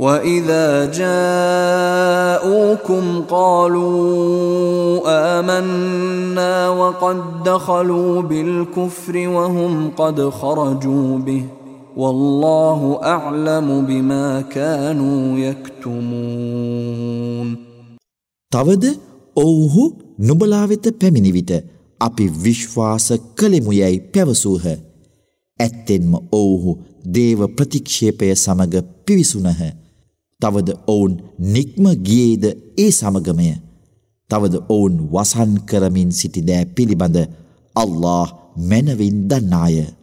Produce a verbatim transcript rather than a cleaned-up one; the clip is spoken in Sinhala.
وَإِذَا جَاءُوكُمْ قَالُوا آمَنَّا وَقَدْ دَخَلُوا بِالْكُفْرِ وَهُمْ قَدْ خَرَجُوا بِهِ وَاللَّهُ أَعْلَمُ بِمَا كَانُوا يَكْتُمُونَ. තවද ඔව්හු නුඹලා වෙත පැමිණි විට අපි විශ්වාස කළෙමු යයි පැවසූහ. ඇත්තෙන්ම ඔව්හු දේව ප්‍රතික්ෂේපය සමග පිවිසුනහ. තවද ඔවුන් නික්ම ගියේද ඒ සමගමය. තවද ඔවුන් වසන් කරමින් සිටි දෑ පිළිබඳ අල්ලාහ් මැනවින් දන්නාය.